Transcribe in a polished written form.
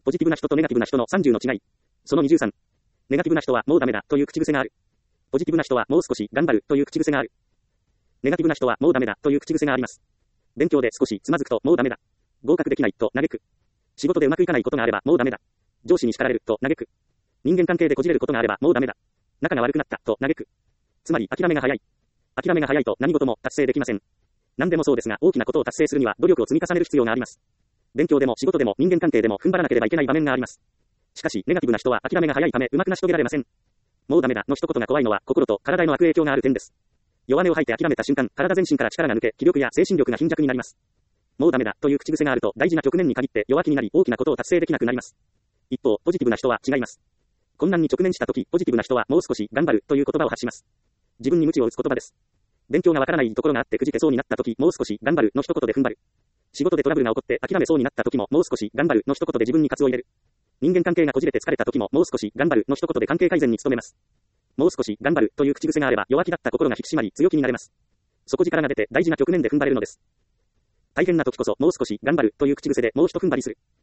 ポジティブな人とネガティブな人の30の違い。その23。ネガティブな人はもうダメだという口癖がある。ポジティブな人はもう少し頑張るという口癖がある。ネガティブな人はもうダメだという口癖があります。勉強で少しつまずくともうダメだ。合格できないと嘆く。仕事でうまくいかないことがあればもうダメだ。上司に叱られると嘆く。人間関係でこじれることがあればもうダメだ。仲が悪くなったと嘆く。つまり諦めが早い。諦めが早いと何事も達成できません。何でもそうですが大きなことを達成するには努力を積み重ねる必要があります。勉強でも仕事でも人間関係でも踏ん張らなければいけない場面があります。しかしネガティブな人は諦めが早いためうまく成し遂げられません。もうダメだの一言が怖いのは心と体への悪影響がある点です。弱音を吐いて諦めた瞬間、体全身から力が抜け、気力や精神力が貧弱になります。もうダメだという口癖があると大事な局面に限って弱気になり大きなことを達成できなくなります。一方、ポジティブな人は違います。困難に直面したとき、ポジティブな人はもう少し頑張るという言葉を発します。自分に鞭を打つ言葉です。勉強がわからないところがあってくじけそうになったとき、もう少し頑張るの一言で踏ん張る。仕事でトラブルが起こって諦めそうになったときも、もう少し頑張るの一言で自分に喝を入れる。人間関係がこじれて疲れたときも、もう少し頑張るの一言で関係改善に努めます。もう少し頑張るという口癖があれば、弱気だった心が引き締まり強気になれます。底力が出て大事な局面で踏ん張れるのです。大変な時こそもう少し頑張るという口癖でもう一踏ん張りする。